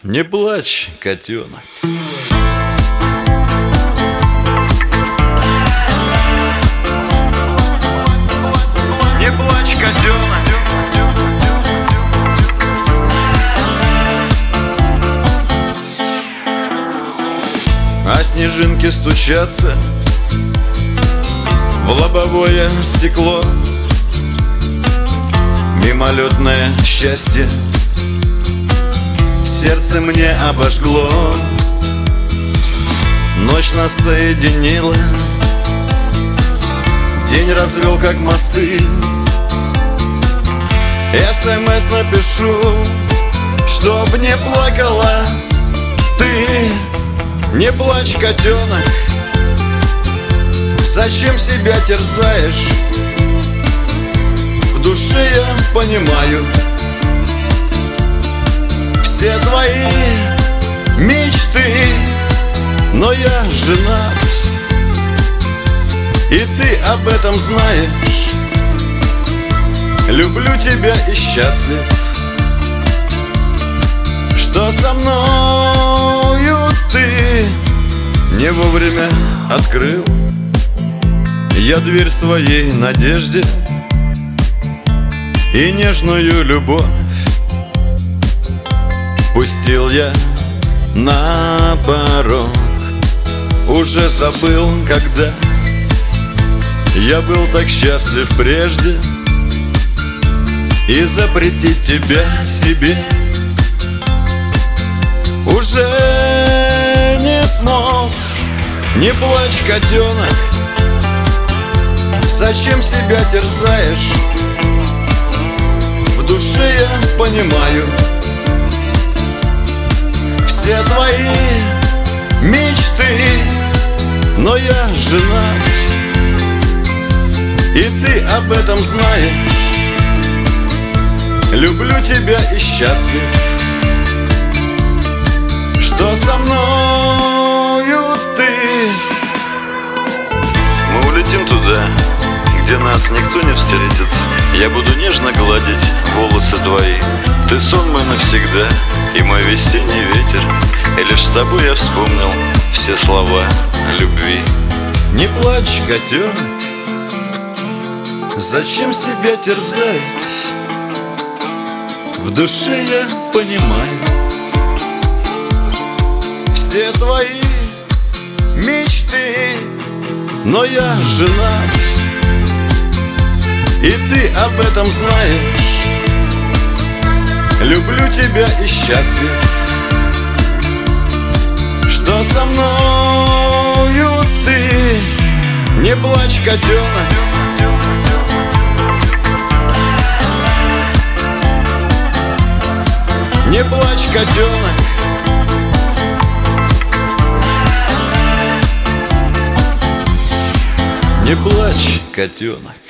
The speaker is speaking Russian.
Не плачь, котенок. Не плачь, котенок. А снежинки стучатся в лобовое стекло. Мимолетное счастье сердце мне обожгло. Ночь нас соединила, день развел как мосты. СМС напишу, чтоб не плакала ты. Не плачь, котенок, зачем себя терзаешь? В душе я понимаю все твои мечты, но я женат, и ты об этом знаешь. Люблю тебя и счастлив, что со мною ты не вовремя открыл я дверь своей надежде и нежную любовь пустил я на порог. Уже забыл, когда я был так счастлив прежде, и запретить тебя себе уже не смог. Не плачь, котенок, зачем себя терзаешь? В душе я понимаю все твои мечты, но я женат, и ты об этом знаешь. Люблю тебя и счастлив, что со мною ты. Мы улетим туда, где нас никто не встретит. Я буду нежно гладить волосы твои. Ты сон мой навсегда и мой весенний ветер. И лишь с тобой я вспомнил все слова любви. Не плачь, котенок, зачем себя терзать? В душе я понимаю все твои мечты, но я женат, и ты об этом знаешь. Люблю тебя и счастлив, что со мною ты. Не плачь, котенок, не плачь, котенок. Не плачь, котенок.